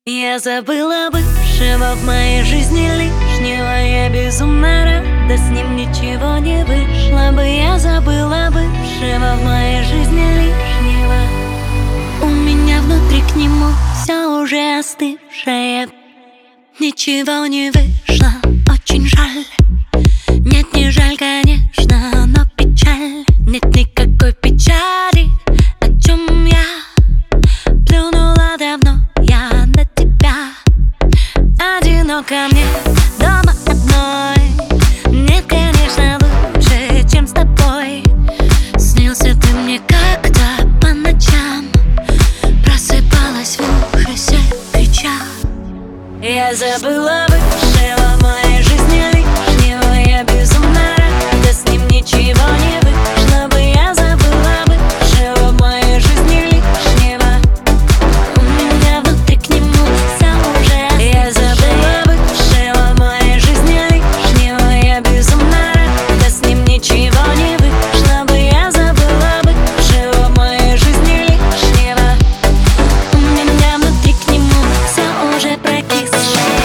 Я забыла бывшего в моей жизни лишнего. Я безумно рада, с ним ничего не вышло бы. Я забыла бывшего в моей жизни лишнего. У меня внутри к нему все уже остывшее. Ничего не вышло, очень жаль. Нет, не жаль, конечно, но печаль. Нет никакой печали, о чем я плюнула давно я на тебя. Одиноко мне дома одной. Нет, конечно, лучше, чем с тобой. Снился ты мне как-то по ночам, просыпалась в ужасе, крича. Я забыла бывшего в моей жизни лишнего. Я безумно рада, с ним ничего не вышло бы. Я забыла бывшего в моей жизни лишнего. У меня внутри к нему все уже. Я забыла бывшего в моей жизни лишнего. Я безумно рада, с ним ничего не вышло бы. Я забыла бывшего в моей жизни лишнего. У меня внутри к нему все уже прокисло.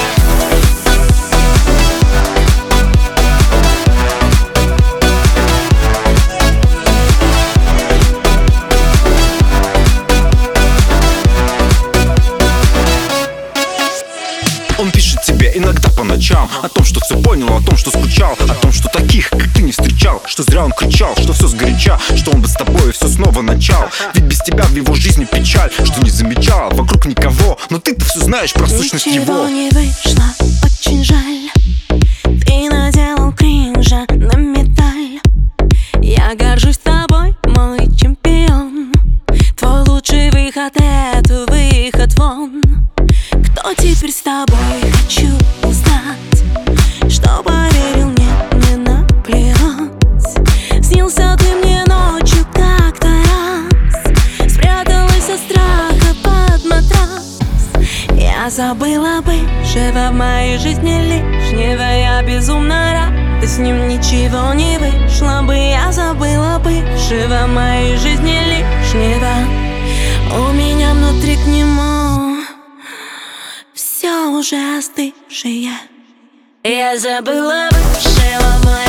Он пишет тебе иногда по ночам о том, что все понял, о том, что скучал, о том, что таких, как ты, не встречал. Что зря он кричал, что все сгоряча, что он бы с тобой все снова начал. Ведь без тебя в его жизни печаль, что не замечал вокруг никого. Но ты-то все знаешь про сущность его. Ничего не вышло, очень жаль. Ты наделал кринжа на медаль. Я горжусь тобой, мой чемпион. Твой лучший выход — это выход вон. Кто теперь с тобой, хочу узнать. Что поверил мне, не наплевать. Снился ты мне ночью как-то раз. Спряталась от страха под матрас. Я забыла бывшего в моей жизни лишнего. Я безумно рада, с ним ничего не вышло бы. Я забыла бывшего в моей жизни лишнего. У меня внутри к нему все уже остывшее. Я забыла бывшего в моей